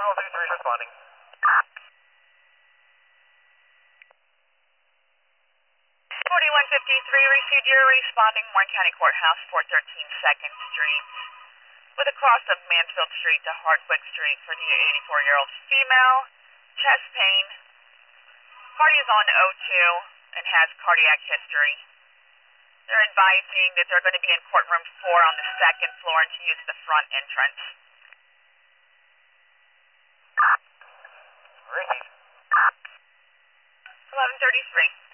1133 responding. 4153, received your responding, Warren County Courthouse, 413 2nd Street. With a cross of Mansfield Street to Hardwick Street for the 84-year-old female, chest pain. Party is on O2 and has cardiac history. They're advising that they're going to be in courtroom 4 on the 2nd floor and to use the front entrance. Repeat. 1133.